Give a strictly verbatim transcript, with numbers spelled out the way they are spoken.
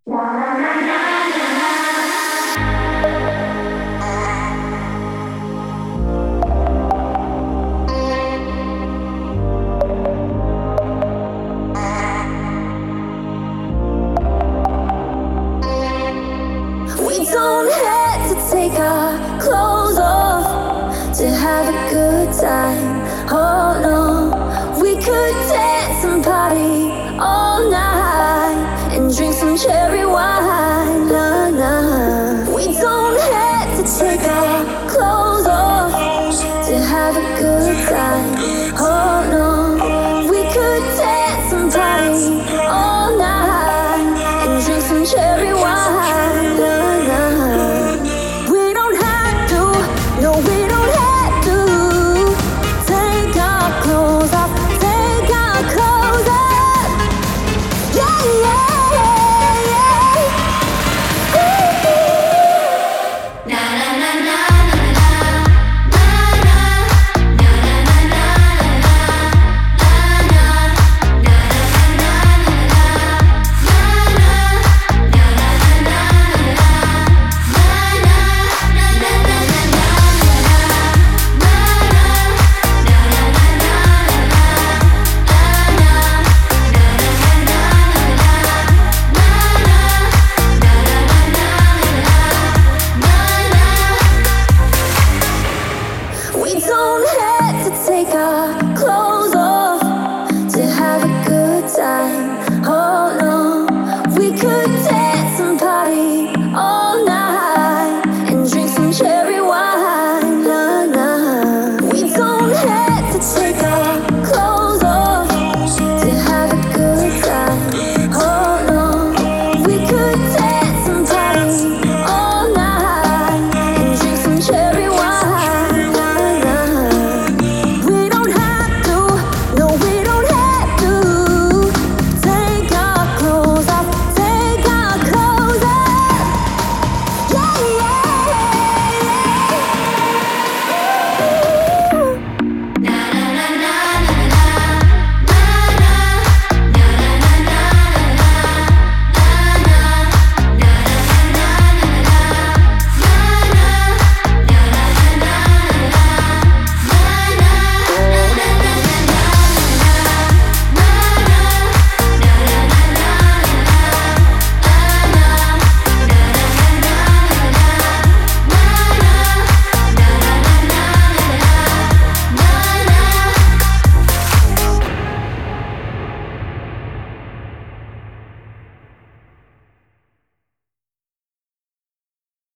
We don't have to take our clothes off to have a good time. Oh no, we could dance and party all night and drink some cherry wine. Nah, nah. We don't have to take our clothes off to have a good time. Oh no, we could dance and party all night and drink some cherry wine.